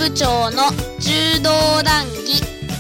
部長の柔道談義。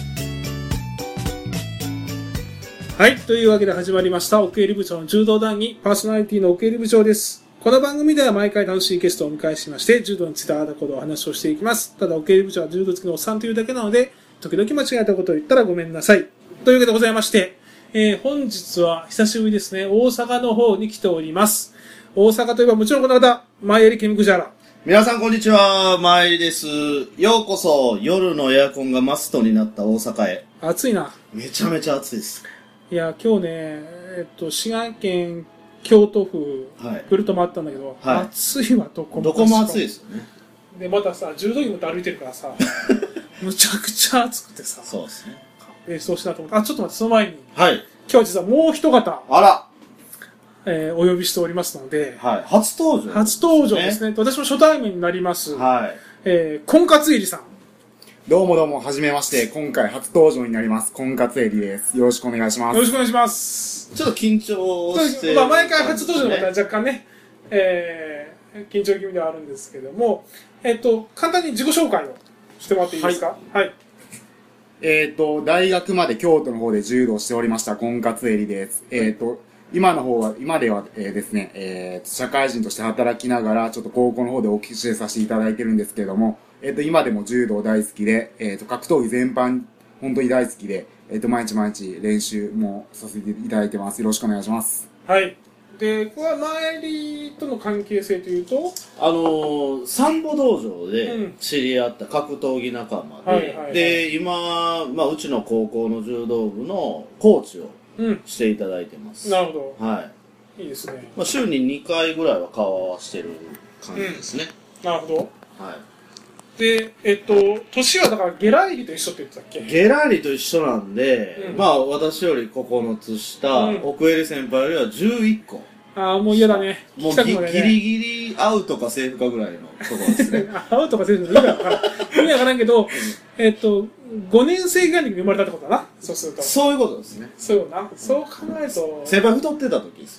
はい、というわけで始まりました奥襟部長の柔道談義。パーソナリティの奥襟部長です。この番組では毎回楽しいゲストをお迎えしまして、柔道についてあだこどお話をしていきます。ただ奥襟部長は柔道好きのおっさんというだけなので、時々間違えたことを言ったらごめんなさい。というわけでございまして、本日は久しぶりですね、大阪の方に来ております。大阪といえばもちろんこの方、前襟ケミクジャラ。 皆さんこんにちは、まいりです。ようこそ夜のエアコンがマストになった大阪へ。 暑いな。 めちゃめちゃ暑いです。 いや、今日ね、滋賀県京都府、ぐるっと回ったんだけど、 はい、 暑いわ、どこも。 どこも暑いですよね。 で、またさ、柔道着持って歩いてるからさ、むちゃくちゃ暑くてさ、 そうですね。 そうしなと思って、あ、ちょっと待って、その前に、 はい。 今日は実はもう一方、 あら、 お呼びしておりますので、 はい、初登場、 初登場ですね。私も初対面になります。 はい。 婚活入りさん。 どうもどうも、はじめまして。今回初登場になります。婚活エリです。よろしくお願いします。 よろしくお願いします。 ちょっと緊張してる、 まあ、毎回初登場の方は若干ね、緊張気味ではあるんですけども、簡単に自己紹介をしてもらっていいですか？はい。 大学まで京都の方で柔道しておりました、婚活エリです。今では、ですね、社会人として働きながら、ちょっと高校の方でお教えさせていただいてるんですけれども、今でも柔道大好きで、格闘技全般、本当に大好きで、毎日練習もさせていただいてます。よろしくお願いします。 はい。で、これは前りとの関係性というと、 三歩道場で知り合った格闘技仲間で、で、今、まあ、うちの高校の柔道部のコーチをしていただいてます。 なるほど。 はい。 いいですね。 まあ、週に2回ぐらいは顔を合わせてる感じですね。 なるほど。 はい。 で、年はだからゲラ入りと一緒って言ってたっけ？ ゲラリと一緒なんで、まあ私より9つ下、奥襟先輩よりは11個。 ああ、もう嫌だね。 もうギリギリアウトかセーフかぐらいのところですね。 アウトかセーフか意味わからん。意味わからんけど、5年生ぐらいに生まれたってことだな。そうすると。 そういうことですね。 そうよな。そう考えると。 先輩太ってた時です。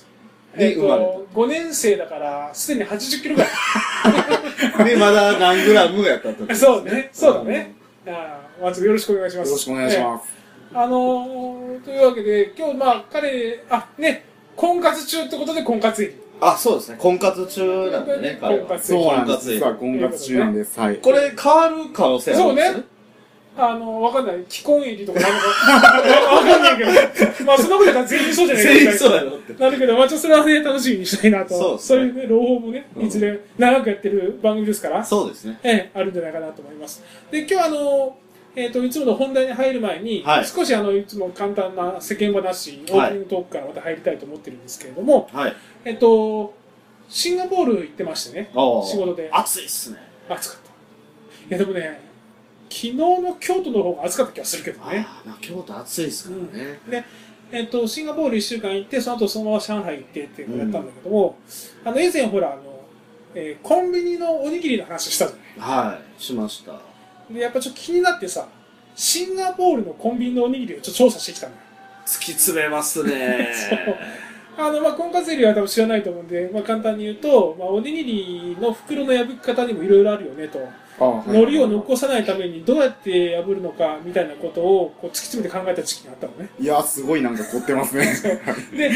5年生だから、すでに80キロぐらい。 で、まだ何グラムやった時。 そうね。そうだね。まずよろしくお願いします。 よろしくお願いします。 というわけで、今日、まあ、婚活中ってことで婚活入り。 あ、そうですね。婚活中なんでね、彼は。 そうなんです。実は婚活中なんです。はい。 これ変わる可能性あるんですね。 そうね。わかんない。既婚入りとかなのか、わかんないけど。まあ、そんなこと言ったら全員そうじゃないか。 全員そうだよって。 なるけど、まあ、それはね、楽しみにしたいなと。そういうね、朗報もね、いずれ長くやってる番組ですから。 そうですね。 あるんじゃないかなと思います。で、今日いつもの本題に入る前に、少しいつも簡単な世間話、オープニングトークからまた入りたいと思ってるんですけれども、シンガポール行ってましてね、仕事で。 暑いっすね。 暑かった。いや、でもね、昨日の京都の方が暑かった気がするけどね。 京都暑いですからね。 で、シンガポール1週間行って、その後そのまま上海行ってってやったんだけども、以前ほら、コンビニのおにぎりの話したじゃない。 はい、しました。 で、やっぱちょっと気になってさ、シンガポールのコンビニのおにぎりをちょっと調査してきたのよ。 突き詰めますね。 そう。婚活エリアは多分知らないと思うんで、簡単に言うと、おにぎりの袋の破き方にもいろいろあるよねと。海苔を残さないためにどうやって破るのかみたいなことをこう突き詰めて考えた時期があったのね。 いや、すごいなんか凝ってますね。 で、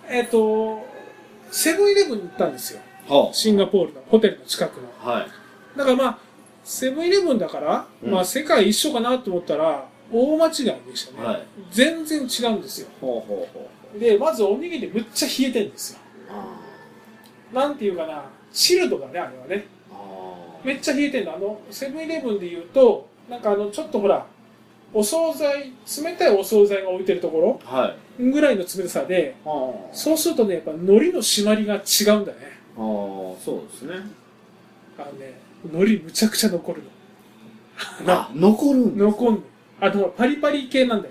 セブンイレブンに行ったんですよ。シンガポールのホテルの近くの。 はい。 だからセブンイレブンだから、世界一緒かなと思ったら、大間違いでしたね。はい、全然違うんですよ。で、まずおにぎりむっちゃ冷えてるんですよ。なんていうかな、チルドだね、あれはね。めっちゃ冷えてるの。セブンイレブンで言うと、なんかちょっとほら、お惣菜、冷たいお惣菜が置いてるところ、ぐらいの冷たさで、そうするとね、やっぱ海苔の締まりが違うんだね。 そうですね。 海苔むちゃくちゃ残るの。 残るん残んの。パリパリ系なんだよ。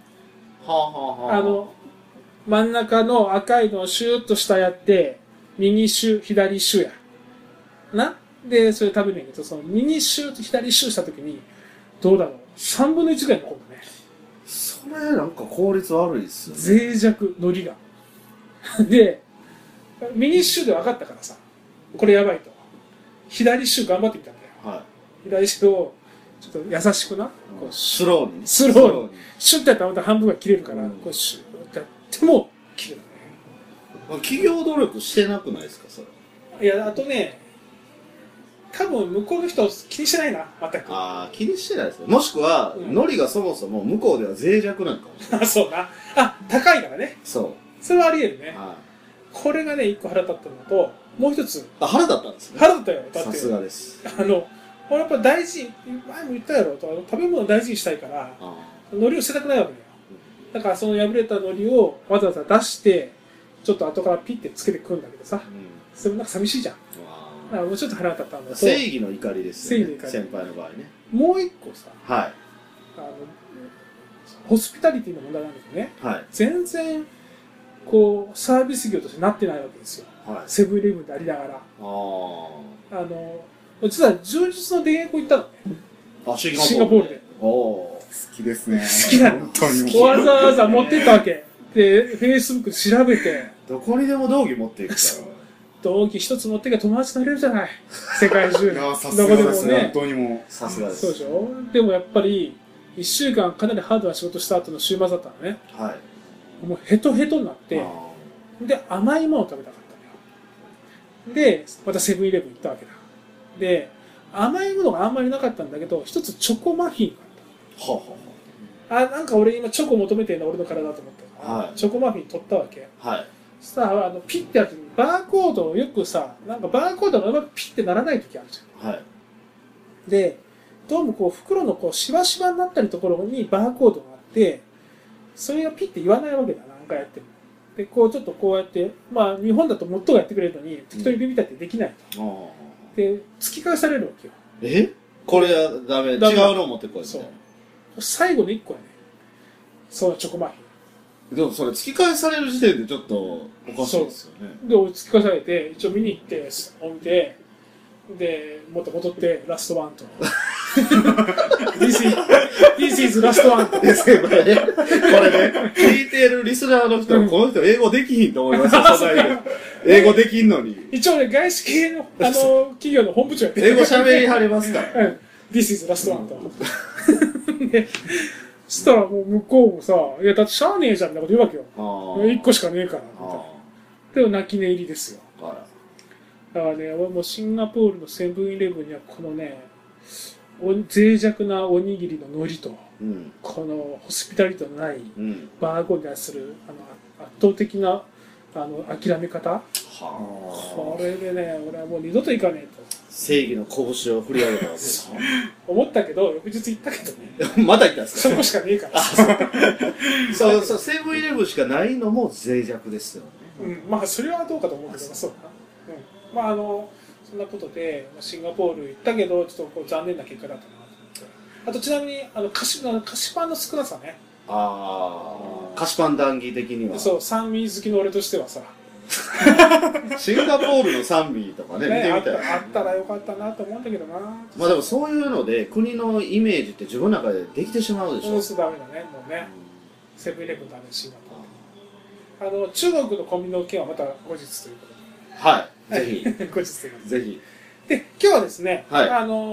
真ん中の赤いのをシューッと下やって、右シュ、左シュや。で、それ食べるんやけど、その右シューと左シューしたときに、どうだろう、3分の1ぐらい残るのね。 それなんか効率悪いっすよね。 脆弱、海苔が。で、右シューで分かったからさ、これやばいと。左シュー頑張ってみたんだよ。左シューをちょっと優しくな、こうスローにシュッてやったらまた半分が切れるから、こうシュッてやっても切れるね。 企業努力してなくないですか、それ。 いや、あとね、多分向こうの人気にしてないな、全く。 ああ、気にしてないですね。もしくは、海苔がそもそも向こうでは脆弱なんかもしれない。 そうな。あ、高いからね。 そう。 それはあり得るね。 はい。 これがね、一個腹立ったのと、もう一つ。 あ、腹立ったんですね。 腹立ったよ。だって。 さすがです。 俺やっぱ大事、前も言ったやろ、食べ物を大事にしたいから、海苔を捨てたくないわけだよ。だからその破れた海苔をわざわざ出して、ちょっと後からピッてつけてくるんだけどさ、それもなんか寂しいじゃん。だからもうちょっと腹立ったんだと。 正義の怒りですよね。 正義の怒り。 先輩の場合ね。 もう一個さ、 はい。 ホスピタリティの問題なんだけどね、 はい。 全然、こう、サービス業としてなってないわけですよ。 はい。 セブンイレブンでありながら。実は充実の田園行ったのね。 あ、シンガポールで。 好きですね。 好きなの。 本当に。 わざわざ持ってったわけ。で、Facebook で調べて。 どこにでも道着持っていくから。 道着一つ持っていけば友達になれるじゃない。世界中。 いや、さすがですね。本当にもう。 さすがです。 そうでしょ。でもやっぱり、1週間かなりハードな仕事した後の週末だったのね。 はい。 もうヘトヘトになって、で、甘いものを食べたかったのよ。で、またセブンイレブン行ったわけだ。で、甘いものがあんまりなかったんだけど、一つチョコマフィンがあった。なんか俺今チョコ求めてるの俺の体だと思ったから、チョコマフィン取ったわけ。 はい。 そしたら、ピッてやるときにバーコードをよくさ、なんかバーコードがうまくピッてならないときあるじゃん。 はい。 で、どうもこう袋のこうシワシワになったりところにバーコードがあって、それがピッて言わないわけだ、何回やっても。で、こうちょっとこうやって、まあ日本だともっとがやってくれるのに、適当にビビったってできないと。で、突き返されるわけよ。 これはダメ。違うの持ってこい。 そう。最後の1個やね。そう、チョコマフィン。 でもそれ突き返される時点でちょっとおかしいですよね。 で、俺突き返されて、一応見に行って、見て、で、もっと戻って、ラストワンと。This is ラストワンと。 これね、聞いてるリスナーの人は、この人英語できひんと思いますよ、英語できんのに。 一応ね、外資系の、企業の本部長やって英語喋りはりますから。 This is ラストワンと。そしたらもう向こうもさ、いや、だってしゃあねえじゃんみたいなこと言うわけよ。1個しかねえから。でも泣き寝入りですよ。だからね、もうシンガポールのセブンイレブンにはこのね、脆弱なおにぎりの海苔と、このホスピタリティのないバーゴに対する圧倒的な諦め方、これでね、俺はもう二度と行かねえと。 正義の拳を振り上げたわけです思ったけど、翌日行ったけどね。また行ったんですか？ そこしかねえから。 そう、セブンイレブンしかないのも脆弱ですよね。 まあ、それはどうかと思うけど、そうだな。まあ、そんなことで、シンガポール行ったけど、ちょっとこう残念な結果だったなと思って。あと、ちなみに、菓子パンの少なさね。 菓子パン談義的には。 そう、酸味好きの俺としてはさ。 シンガポールの賛美とかね、見てみたい。 あったらよかったなと思うんだけどな。 まあでもそういうので、国のイメージって自分の中でできてしまうでしょ。 そうダメだね、もうね。セブンイレブンダメ、シンガポール。中国のコンビニの件はまた後日ということで。 はい、ぜひ。 後日ということで。ぜひ。 で、今日はですね、 はい、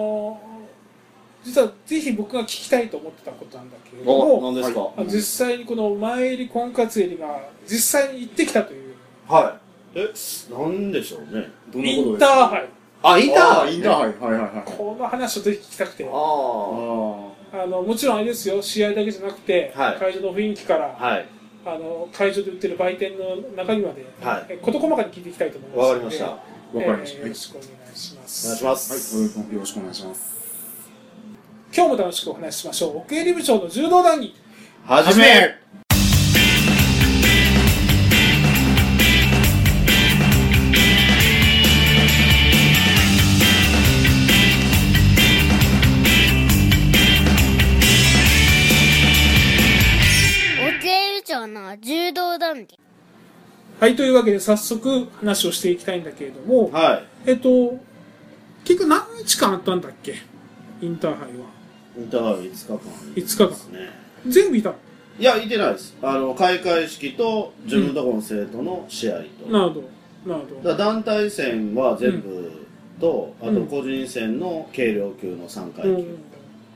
実はぜひ僕が聞きたいと思ってたことなんだけれども、 何ですか？ 実際にこの前襟婚活襟が実際に行ってきたという。 はい。なんでしょうね。 どんなことですか？ インターハイ。 インターハイ。はいはいはい。 この話をぜひ聞きたくて。もちろんあれですよ、試合だけじゃなくて、会場の雰囲気から、会場で売ってる売店の中身まで、事細かに聞いていきたいと思います。 わかりました。 よろしくお願いします。 お願いします。 はい、よろしくお願いします。 今日も楽しくお話ししましょう。奥襟部長の柔道談義。 はじめ。 の柔道談義。 はい、というわけで早速話をしていきたいんだけれども、結局何日間あったんだっけ、インターハイは。 インターハイ5日間。 5日間ですね。全部いたの？ いや、いてないです。開会式と自分のところの生徒の試合と。 なるほど。なるほど。 団体戦は全部と、あと個人戦の軽量級の3階級。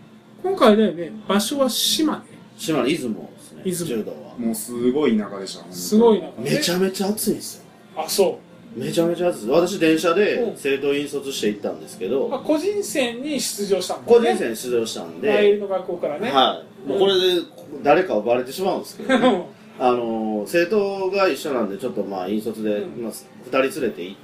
今回だよね、場所は島根。 島根、出雲ですね。 出雲。 柔道は。 もうすごい田舎でした。 すごい田舎。 めちゃめちゃ暑いんですよ。 あ、そう。 めちゃめちゃ暑いです。私電車で生徒引率して行ったんですけど、 個人戦に出場したんだね。個人戦に出場したんで、 大学の学校からね。 はい。もうこれで誰かをバレてしまうんですけどね。生徒が一緒なんで、ちょっとまあ引率で、2人連れて行って、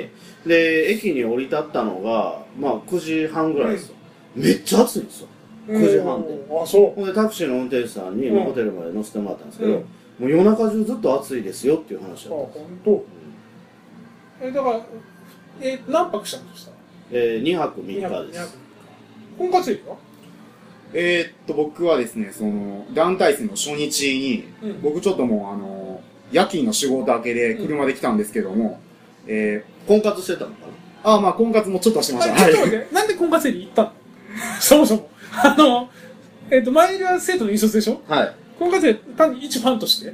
で、駅に降り立ったのが、まあ9時半ぐらいですよ。めっちゃ暑いんですよ。9時半で。 あ、そう。 ほんでタクシーの運転手さんに、ホテルまで乗せてもらったんですけど、もう夜中中ずっと暑いですよっていう話だったんです。あ、 本当。だから、何泊したんですか ？2泊3日です。 婚活駅は？ 僕はですね、団体戦の初日に、僕ちょっともう夜勤の仕事明けで車で来たんですけども、 婚活してたのかな？ まあ婚活もちょっとしてました。 ちょっと待って、なんで婚活駅行ったの？そもそも。前入りは生徒の引率でしょ？はい。婚活で単に一ファンとして？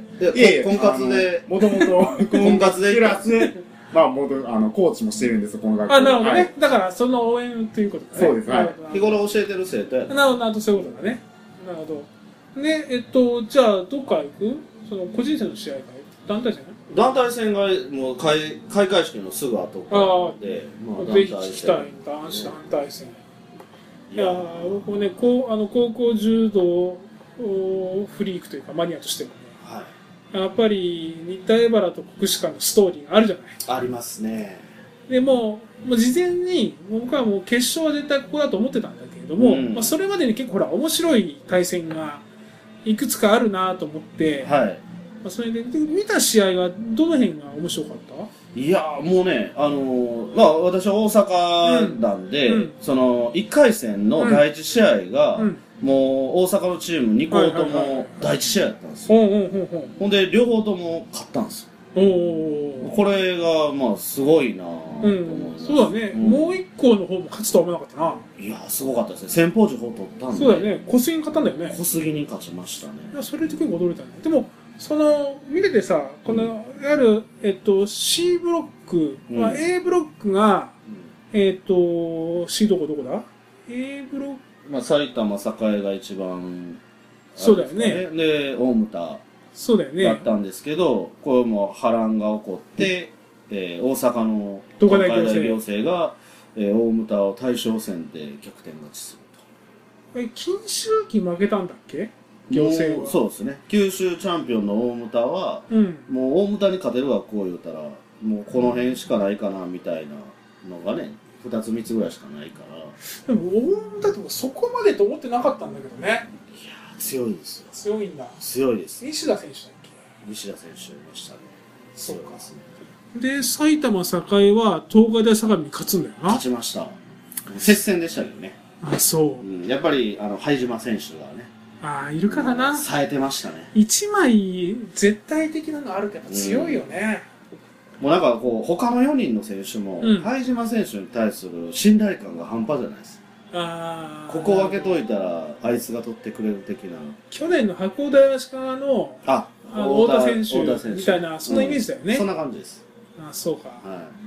婚活で、 もともと婚活でプラス、まあ、コーチもしてるんですよ、この学校。 なるほどね。だから、その応援ということだね。 そうです、はい。 日頃教えてる生徒や。 なるほど、そういうことだね。なるほど。で、じゃあ、どっから行く？個人戦の試合か団体戦？ 団体戦が、もう、開会式のすぐ後からで、 ぜひ聞きたい、男子団体戦。いや僕もね、高校柔道フリークというか、マニアとしてもね、やっぱり新田江原と国士舘のストーリーがあるじゃない。 ありますね。 でもう事前に僕はもう決勝は絶対ここだと思ってたんだけれども、それまでに結構ほら面白い対戦がいくつかあるなと思って、それで見た試合はどの辺が面白かった？ いやもうね、私は大阪なんで、1回戦の第1試合が、もう大阪のチーム2校とも第1試合だったんですよ。ほんで両方とも勝ったんですよ。これがまあすごいなと思います。 そうだね、もう1校の方も勝つとは思わなかったな。 いやすごかったですね。先方時報取ったんで。 そうだよね、小杉に勝ったんだよね。 小杉に勝ちましたね。 いやそれって結構驚いたね。でも見ててさ、このあるC ブロック、A ブロックがC どこだ？ A ブロック、 埼玉栄が一番、 そうだよね。 で大牟田そうだよね。 だったんですけど、これも波乱が起こって、大阪の東海大仰星が、大牟田を大将戦で逆転勝ちすると。 金秋期負けたんだっけ？行政は。 そうですね。九州チャンピオンの大牟田は、もう大牟田に勝てるわこう言うたら、もうこの辺しかないかなみたいなのがね、2つ3つぐらいしかないから。 でも大牟田ってそこまでと思ってなかったんだけどね。 いや強いですよ。 強いんだ。 強いです。 西田選手だっけ？ 西田選手いましたね。 そうか。で、埼玉栄は東海大相模に勝つんだよな。 勝ちました。接戦でしたけどね。 あ、そう。 やっぱり灰島選手がね。 いるからな。 冴えてましたね。 一枚絶対的なのあるけど強いよね。 もうなんかこう他の4人の選手も灰島選手に対する信頼感が半端じゃないです。ここ分けといたらあいつが取ってくれる的な。 去年の白鴎大橋川の太田選手みたいなそんなイメージだよね。 そんな感じです。 そうか。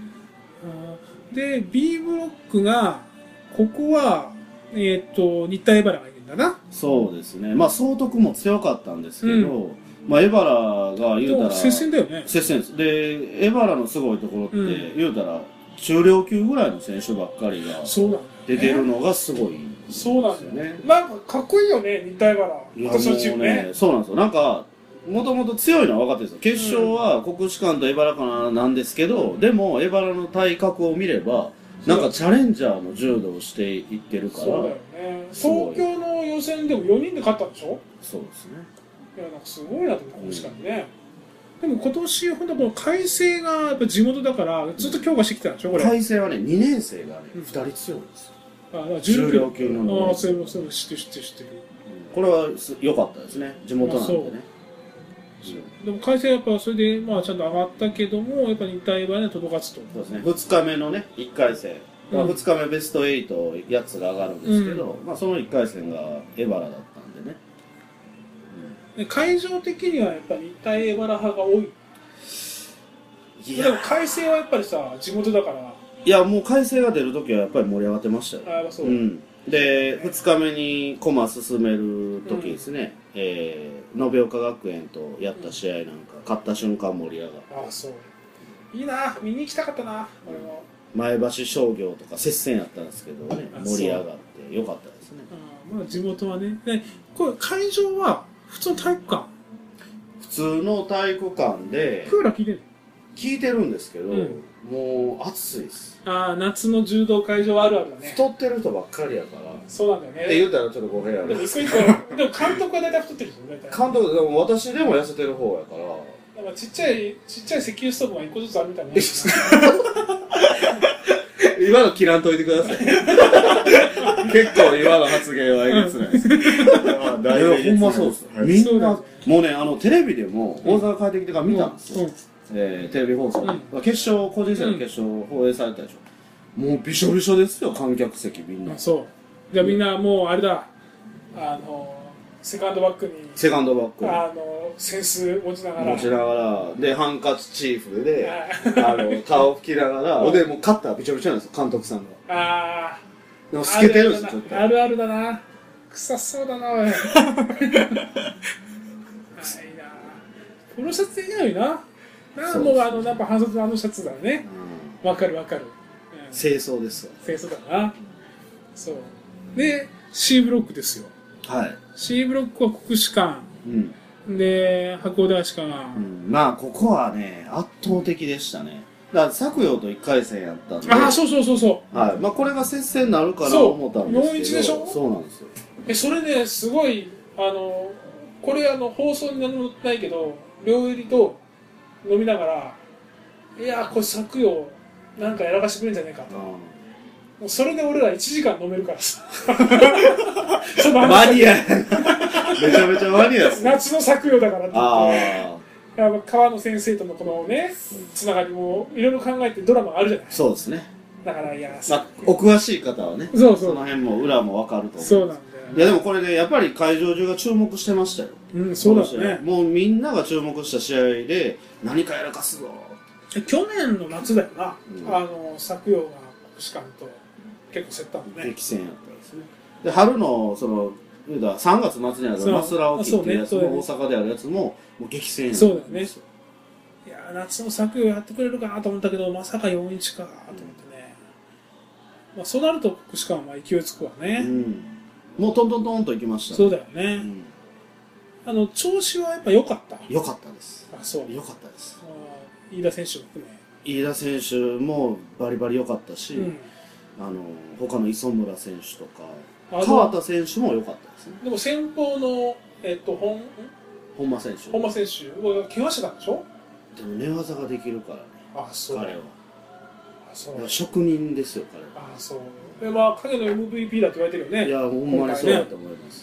で B ブロックがここは新田江原がいるんだな。 そうですね。総督も強かったんですけど、江原が言うたら接戦だよね。 接戦です。で江原のすごいところって言うたら中量級ぐらいの選手ばっかりが出てるのがすごいんですよね。 そうなんだよね。なんかかっこいいよね、新田江原。 いやもうね、そうなんですよ。なんかもともと強いのは分かってるんですよ。決勝は国士舘と江原かなんですけど、でも江原の体格を見ればなんかチャレンジャーの柔道をしていってるから。 そうだよね。東京の予選でも4人で勝ったんでしょ？ そうですね。 いやなんかすごいなと思って、確かにね。でも今年本当この海星がやっぱ地元だからずっと強化してきてたんでしょこれ。 海星はね2年生がね2人強いんですよ。重量級の。 そういうの知ってる。 これは良かったですね。地元なんでね。 でも海星はやっぱそれでちゃんと上がったけどもやっぱり2体はね届かずと。 そうですね。2日目のね1回戦。2日目ベスト8やつが上がるんですけど、その1回戦が江原だったんでね。 会場的にはやっぱり新田江原派が多い。でも海星はやっぱりさ地元だから。 いやもう海星が出るときはやっぱり盛り上がってましたよ。 そう。 で、2日目に駒進める時ですね、延岡学園とやった試合なんか、勝った瞬間盛り上がって。 ああ、そう。いいな、見に行きたかったな、俺も。 前橋商業とか接戦やったんですけどね、盛り上がってよかったですね。 まあ地元はね。で、これ会場は普通の体育館？ 普通の体育館で、 クーラー効いてんの？ 聞いてるんですけど、もう暑いです。 ああ、夏の柔道会場あるあるだね。 太ってる人ばっかりやから。 そうなんだよね。 って言ったらちょっと語弊ある。 でも監督は大体太ってるでしょ、大体。 監督、でも私でも痩せてる方やから。 なんかちっちゃい石油ストーブが一個ずつあるみたいな。 今の切らんといてください。結構今の発言はえげつないです。ほんまそうです。みんな、もうね、テレビでも大阪帰ってきてから見たんですよ。テレビ放送。決勝、個人戦の決勝放映されたでしょ。もうびしょびしょですよ、観客席みんな。 そう。じゃあみんなもうあれだ、セカンドバッグに、扇子持ちながら。 で、ハンカチチーフで、顔拭きながら、で、もうカッターびちょびちょなんですよ、監督さんが。 ああ。 でも透けてるんですよ、ちょっと。 あるあるだな。臭そうだな、おい。いいな。このシャツいいのにな。もうなんか半袖のシャツだね。わかる。 清掃ですよ。 清掃だな。そう。で、C ブロックですよ。 はい。 C ブロックは国士舘。で、函館足利。 まあ、ここはね、圧倒的でしたね。だから、作陽と1回戦やったんで。 ああ、そう。 はい。まあ、これが接戦になるかなと思ったんですけど。 4-1でしょ？ そうなんですよ。 それね、すごい、これ放送に何も載ってないけど、両襟と飲みながら、いや、これ作陽、なんかやらかしてくれんじゃねえかと。もうそれで俺ら1時間飲めるからさ。 マニアめちゃめちゃマニアです。 夏の作陽だからって言って。川野先生とのこのね、つながりもいろいろ考えてドラマがあるじゃない。 そうですね。 だからいや、 お詳しい方はね、その辺も裏も分かると思う。 そうなんだよ。 いやでもこれね、やっぱり会場中が注目してましたよ。 そうだね。 もうみんなが注目した試合で、何かやらかすぞ。 去年の夏だよな、作陽が国士舘と結構競ったんでね。 激戦やったんですね。で、春の、3月末にあるマスラオキっていうやつも、大阪であるやつも、もう激戦やったんですよ。 そうだよね。いや、夏の作陽やってくれるかなと思ったけど、まさか4-1かと思ってね。まあ、そうなると国士舘は勢いつくわね。 もうトントントンといきました。 そうだよね。調子はやっぱ良かった。 良かったです。 あ、そう。 良かったです。 飯田選手も含め。 飯田選手もバリバリ良かったし、他の磯村選手とか、川田選手も良かったですね。 でも先方の、 本間選手。 本間選手は怪我してたんでしょ？ でも寝技ができるからね。あ、そう。彼は。職人ですよ、彼は。 あ、そう。で、まあ、影の MVP だと言われてるよね。 いや、ほんまにそうだと思います。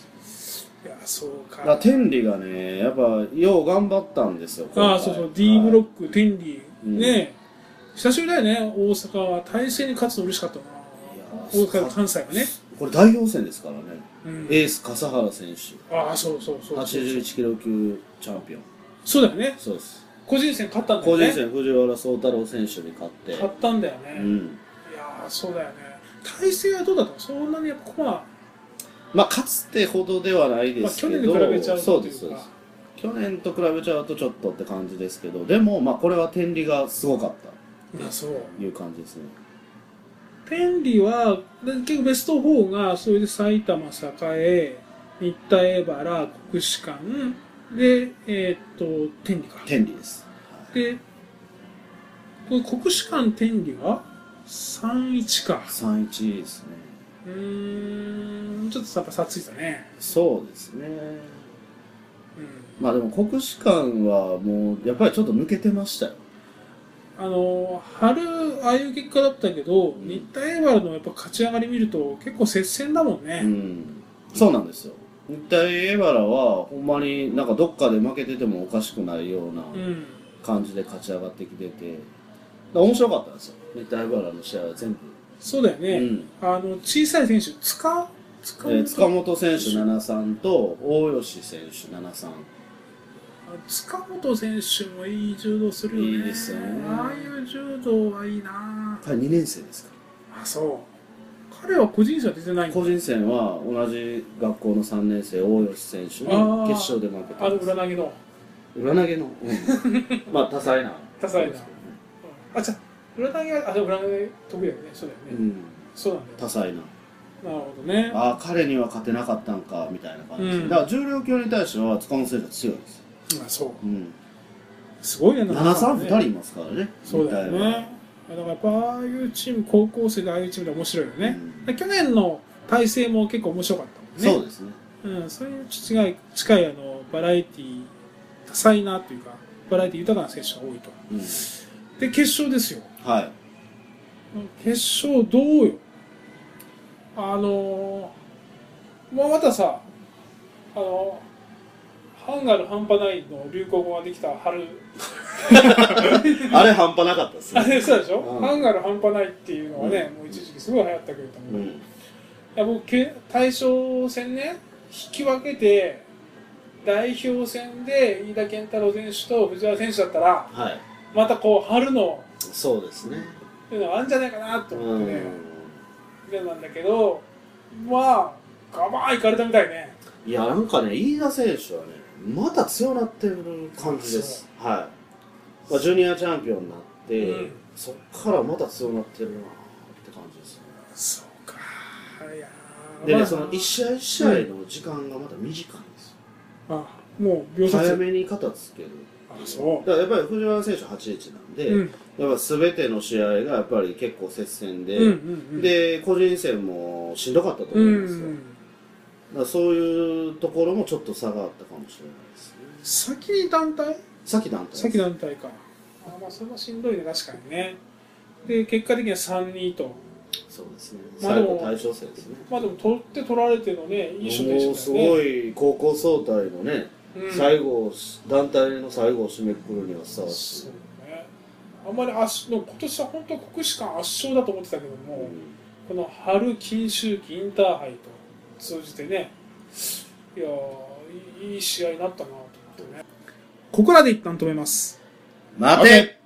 いや、そうか。 天理がね、やっぱ、よう頑張ったんですよ。 ああ、そうそう。D ブロック、天理。ね、久しぶりだよね、大阪は。大勢に勝つの嬉しかったな。大阪、関西はね。 これ代表戦ですからね。エース、笠原選手。 ああ、そう。 81キロ級チャンピオン。 そうだよね。 そうです。 個人戦勝ったんだよね。 個人戦、藤原宗太郎選手に勝って。 勝ったんだよね。いやー、そうだよね。体勢はどうだったの？そんなにやっぱまあ、かつてほどではないですけど、 去年に比べちゃうとそうです。去年と比べちゃうとちょっとって感じですけど、でも、まあ、これは天理がすごかったという感じですね。 天理は、結構ベスト4が、それで埼玉栄、新田江原、国士舘、で、天理か。 天理です。 で、これ国士舘天理は3-1か。 3-1ですね。 ちょっとやっぱ差ついたね。 そうですね。まあでも国士舘はもうやっぱりちょっと抜けてましたよ。 春ああいう結果だったけど、新田江原のやっぱ勝ち上がり見ると結構接戦だもんね。 そうなんですよ。新田江原はほんまになんかどっかで負けててもおかしくないような感じで勝ち上がってきてて、面白かったんですよ。新田江原の試合は全部。そうだよね。 小さい選手、塚本選手7-3と大吉選手7-3。 塚本選手もいい柔道するよね。いいですよね。ああいう柔道はいいな。 彼2年生ですか？ あ、そう。 彼は個人戦は出てないんだ。 個人戦は同じ学校の3年生大吉選手に決勝で負けたんです。 裏投げの裏投げの、まあ多彩なあ、じゃあ裏投げはでも裏投げ得意だよね。そうだよね、そうなんだよ。 多彩な。 なるほどね。 彼には勝てなかったんかみたいな感じで、だから重量級に対しては塚本選手は強いです。 そう、すごいね。 7-3-2人いますからね。 そうだよね。だからやっぱああいうチーム、高校生でああいうチームで面白いよね。去年の体制も結構面白かったもんね。 そうですね。 そういう近いバラエティ多彩なというかバラエティ豊かな選手が多いと。で決勝ですよ。 はい。 決勝どうよ。もうまたさ、ハンガール半端ないの流行語ができた春あれ半端なかったですね。 あれそうでしょ、ハンガール半端ないっていうのはね、もう一時期すごい流行ったけれども、いや僕大将戦ね引き分けて代表戦で飯田健太郎選手と藤原選手だったら、またこう春のそうですねっていうのがあるんじゃないかなと思ってね、なんだけどまあガバーンいかれたみたいね。 いやなんかね飯田選手はねまた強なってる感じです。はい。ジュニアチャンピオンになって、そっからまた強なってるなって感じですね。 そうか。いやでね、その一試合一試合の時間がまた短いんですよ。 もう秒殺早めに肩つける。 そう。 だからやっぱり藤原選手8-1なんで、やっぱ全ての試合がやっぱり結構接戦で、で個人戦もしんどかったと思うんですよ。だからそういうところもちょっと差があったかもしれないですね。 先団体先団体か。まあそれはしんどいね、確かにね。で結果的には3-2と。 そうですね。最後大将戦ですね。 まあでも取られてのね、いい勝負でしたね。 もうすごい高校総体のね、最後団体の最後を締めくくるにはふさわしい。そうね。あんまり今年は本当国士舘圧勝だと思ってたけども、この春金秋季インターハイと通じてね、いやいい試合になったなと思ってね。ここらで一旦止めます。 待て。